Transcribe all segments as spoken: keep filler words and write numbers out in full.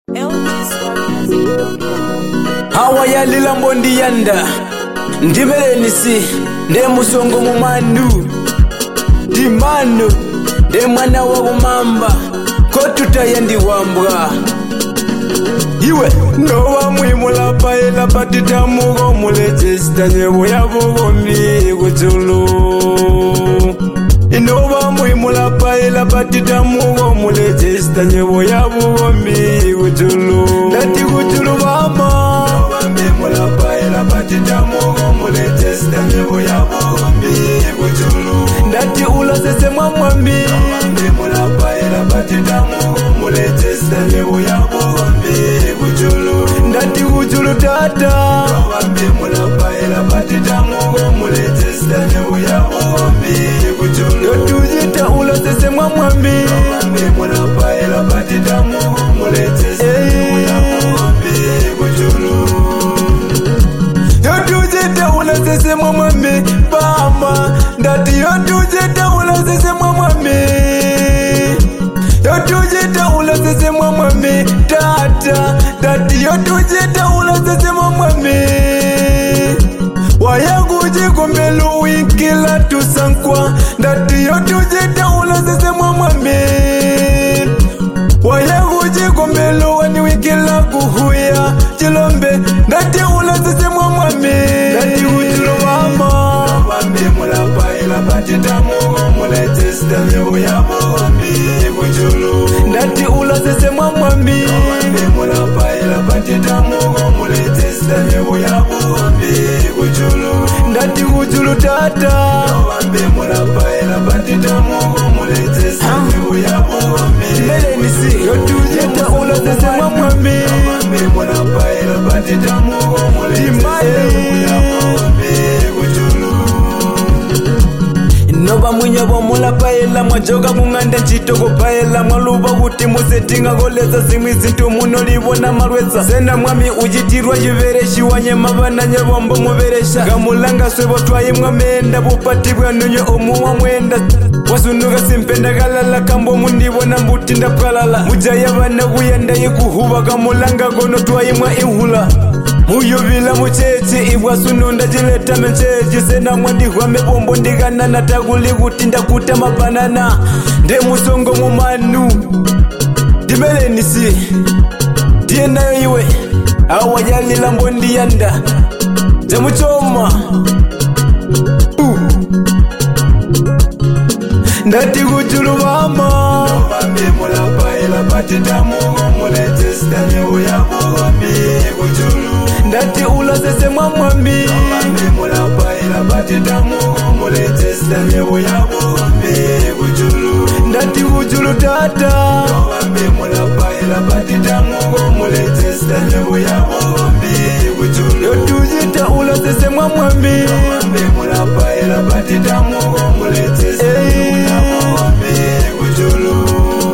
Hawa ya lila mbondi yanda ndibele nisi nde musongo mumandu dimano nde mwana wa kumamba kotuta yandi wambwa iwe nowa mwimula paela patita mugo mulechesta nyebo yabo gombi kuchulu Inova mwimula paela patita mugo mulechesta nyebo yabo gombi kuchulu Ndati kuchulu bama Inova mwimula paela patita mugo mulechesta nyebo yabo gombi kuchulu Ndati ula sese mwamwambi Inova mwimula paela patita mugo mulechesta nyebo yabo gombi kuchulu Ndati kuchulu tata Inova mwimula paela patita mugo mulechesta nyebo yabo gombi kuchulu Yotujita ula sese mwamwambi Inova mwimula paela patita mugo mulechesta nyebo yabo gombi kuchulu Yotujita ula sese mwamwambi Bama Ndati yotujita ula sese mwamwambi Yotujita ula sese mwamwambi Tata Ndati yotujita ula sese mwamwambi Wayangu jikumbelu wikila tusankwa Ndati yotujita ula sese mwamwambi Wayangu jikumbelu wani wikila kuhuya Chilombe Ndati ula sese mwamwambi Ndati ujilo wama Wambi mula paila patita mugo muletesta nyebo ya mwambi kujulu Ndati ula sese mwamwambi Wambi mula paila patita mugo muletesta nyebo ya mwambi kujulu Ndati kujulu tata Wambi mula paila patita mugo muletesta nyebo ya mwambi Mele nisi Yotujita ula sese mwamwambi Wambi mula paila patita mugo muletesta nyebo ya mwambi kujulu Noba mwenye bomula paela mwajoga kunganda chitoko paela mwaluba kuti musetinga goleza simwizi ntumuno libona malweza Sena mwami ujitirwa jivereshi wanye mabana nyebombo muveresha Gamulanga swebo twaye mwamenda bupati bwa nunyo omuwa mwenda Wasunuga simpenda galala kambo mundibona mbuti ndapalala Mujaya bana kuyenda yikuhuba gamulanga gono twaye mwa ihula Muyovila muchechi ibwa sununda jileta menchechi Sena mwandi huame bombo ndigana nataguli kutinda kuta mabanana Nde musongo mumanu Dibele nisi Die nayo iwe Awa yali lambondi yanda Jamuchoma uh. Ndati kujulu bama Novambi mula paila patita mugo muletesta nyebo ya mwambi kujulu Ndati ula sese mwamwambi Novambi mula paila patita mugo muletesta nyebo ya mwambi kujulu Ndati kujulu tata Novambi mula paila patita mugo muletesta nyebo ya mwambi kujulu Yotujita ula sese mwamwambi Novambi mula paila patita mugo muletesta nyebo ya mwambi kujulu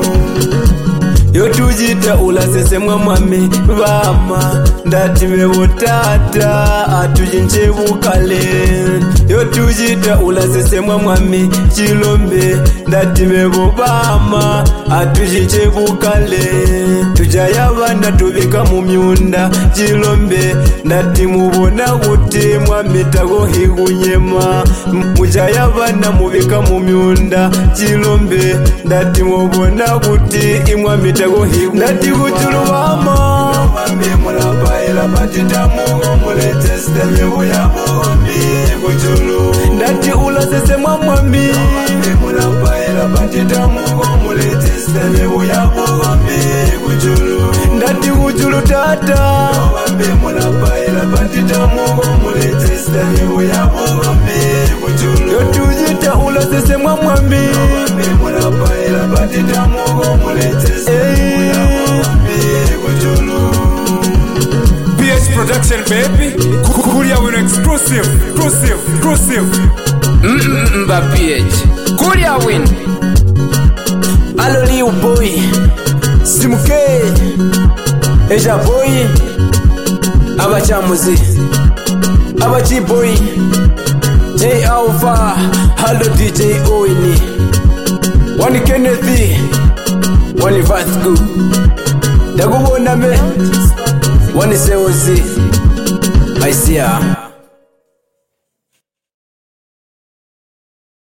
Yotujita ula sese mwamwami Vama Ndati mewo tata Atujinche bukale Yotujita ula sese mwamwami Chilombe Ndati mewo vama Atujinche bukale Tujaya banda tubika mumyunda Chilombe Ndati mubona kuti mwami tago higunyema Mujaya banda mubika mumyunda Chilombe Ndati mubona kuti imwami tago higu Ndati kujulu wama Novambi mula paila patita mugo muletesta nyebo ya mwambi kujulu Ndati ula sese mwamwambi Novambi mula paila patita mugo muletesta nyebo ya mwambi kujulu Ndati kujulu tata Novambi mula paila patita mugo muletesta nyebo ya mwambi kujulu Yotujita ula sese mwamwambi Novambi mula paila patita mugo muletesta nyebo ya mwambi kujulu P H Production baby Kuria win exclusive Exclusive Exclusive Mba P H Kuria win Alo Liu boy Simuke Eja boy Abachamuzi Abachi boy J Alpha Halo D J Oini Wani Kenneth Wani Vasco ndakubona me wanisewozi aisia